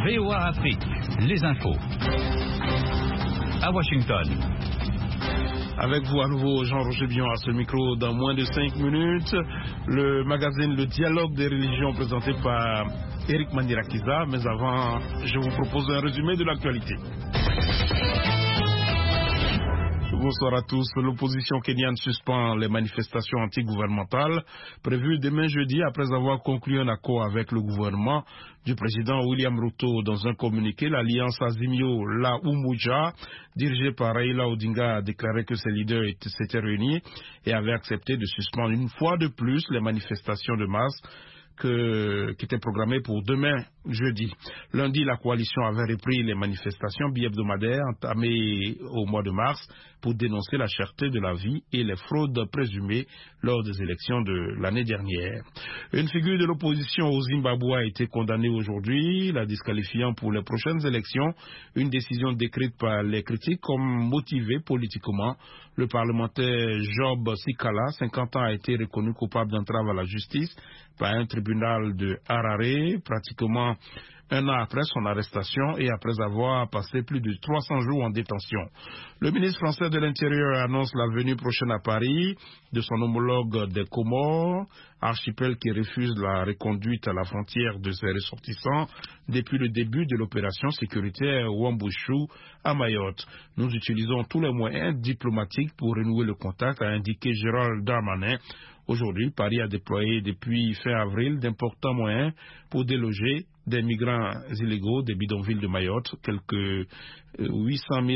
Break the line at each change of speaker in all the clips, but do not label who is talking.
VOA Afrique, les infos. À Washington.
Avec vous à nouveau, Jean-Roger Bion à ce micro dans moins de 5 minutes. Le magazine Le Dialogue des religions présenté par Eric Mandirakiza. Mais avant, je vous propose un résumé de l'actualité. Bonsoir à tous. L'opposition kenyane suspend les manifestations anti-gouvernementales prévues demain jeudi après avoir conclu un accord avec le gouvernement du président William Ruto. Dans un communiqué, l'alliance Azimio La Umoja, dirigée par Raila Odinga, a déclaré que ses leaders s'étaient réunis et avaient accepté de suspendre une fois de plus les manifestations de masse qui était programmée pour demain jeudi. Lundi, la coalition avait repris les manifestations bi-hebdomadaires entamées au mois de mars pour dénoncer la cherté de la vie et les fraudes présumées lors des élections de l'année dernière. Une figure de l'opposition au Zimbabwe a été condamnée aujourd'hui, la disqualifiant pour les prochaines élections, une décision décrite par les critiques comme motivée politiquement. Le parlementaire Job Sikala, 50 ans, a été reconnu coupable d'entrave à la justice par un tribunal de Harare, pratiquement un an après son arrestation et après avoir passé plus de 300 jours en détention. Le ministre français de l'Intérieur annonce la venue prochaine à Paris de son homologue des Comores, archipel qui refuse la reconduite à la frontière de ses ressortissants depuis le début de l'opération sécuritaire Wambushu à Mayotte. Nous utilisons tous les moyens diplomatiques pour renouer le contact, a indiqué Gérald Darmanin. Aujourd'hui, Paris a déployé depuis fin avril d'importants moyens pour déloger des migrants illégaux des bidonvilles de Mayotte. Quelques 800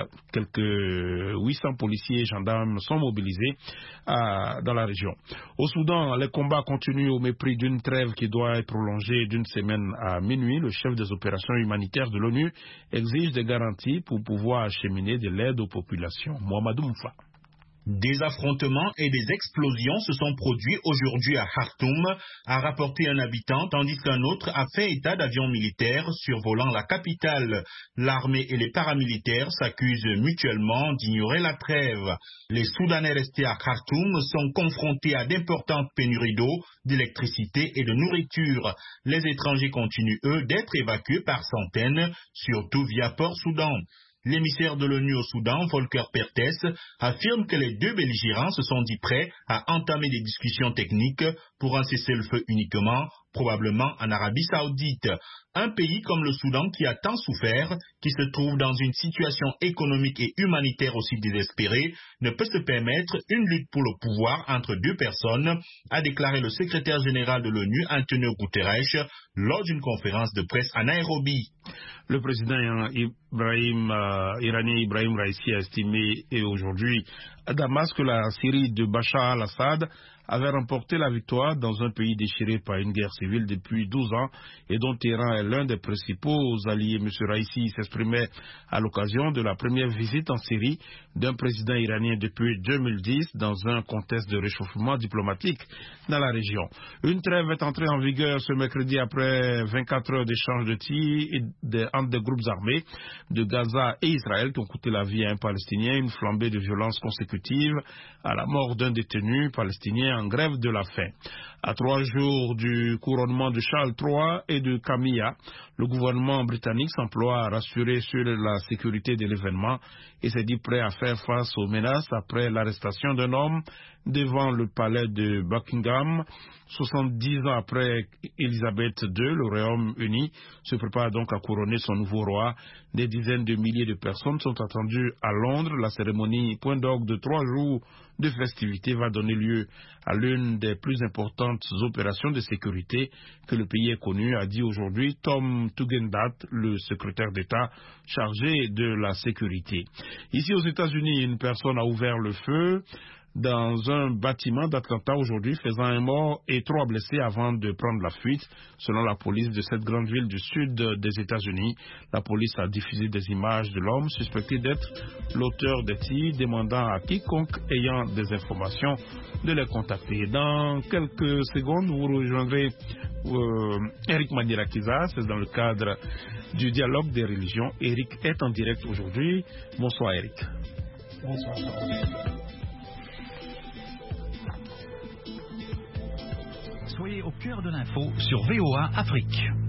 policiers et gendarmes sont mobilisés dans la région. Au Soudan, les combats continuent au mépris d'une trêve qui doit être prolongée d'une semaine à minuit. Le chef des opérations humanitaires de l'ONU exige des garanties pour pouvoir acheminer de l'aide aux populations. Mohamedou Moufa.
Des affrontements et des explosions se sont produits aujourd'hui à Khartoum, a rapporté un habitant, tandis qu'un autre a fait état d'avions militaires survolant la capitale. L'armée et les paramilitaires s'accusent mutuellement d'ignorer la trêve. Les Soudanais restés à Khartoum sont confrontés à d'importantes pénuries d'eau, d'électricité et de nourriture. Les étrangers continuent, eux, d'être évacués par centaines, surtout via Port-Soudan. L'émissaire de l'ONU au Soudan, Volker Perthes, affirme que les deux belligérants se sont dit prêts à entamer des discussions techniques pour un cessez-le-feu uniquement, probablement en Arabie Saoudite. Un pays comme le Soudan qui a tant souffert, qui se trouve dans une situation économique et humanitaire aussi désespérée, ne peut se permettre une lutte pour le pouvoir entre deux personnes, a déclaré le secrétaire général de l'ONU, Antonio Guterres, lors d'une conférence de presse à Nairobi.
Le président iranien Ibrahim Raïsi a estimé aujourd'hui à Damas que la Syrie de Bachar al-Assad avait remporté la victoire dans un pays déchiré par une guerre civile depuis 12 ans et dont Téhéran est l'un des principaux alliés. M. Raïsi s'exprimait à l'occasion de la première visite en Syrie d'un président iranien depuis 2010 dans un contexte de réchauffement diplomatique dans la région. Une trêve est entrée en vigueur ce mercredi après 24 heures d'échange de tirs entre des groupes armés de Gaza et Israël qui ont coûté la vie à un Palestinien, une flambée de violence consécutive à la mort d'un détenu palestinien en grève de la faim. À 3 jours du couronnement de Charles III et de Camilla, le gouvernement britannique s'emploie à rassurer sur la sécurité de l'événement et s'est dit prêt à faire face aux menaces après l'arrestation d'un homme devant le palais de Buckingham. 70 ans après Élisabeth II, le Royaume-Uni se prépare donc à couronner son nouveau roi. Des dizaines de milliers de personnes sont attendues à Londres. La cérémonie point d'orgue de 3 jours de festivités va donner lieu à l'une des plus importantes opérations de sécurité que le pays ait connue, a dit aujourd'hui Tom Tugendhat, le secrétaire d'État chargé de la sécurité. Ici aux États-Unis, une personne a ouvert le feu dans un bâtiment d'Atlanta aujourd'hui, faisant un mort et 3 blessés avant de prendre la fuite, selon la police de cette grande ville du sud des États-Unis. La police a diffusé des images de l'homme suspecté d'être l'auteur des tirs, demandant à quiconque ayant des informations de les contacter. Dans quelques secondes, vous rejoindrez Eric Mandirakiza, c'est dans le cadre du dialogue des religions. Eric est en direct aujourd'hui. Bonsoir Eric.
Bonsoir.
Soyez au cœur de l'info sur VOA Afrique.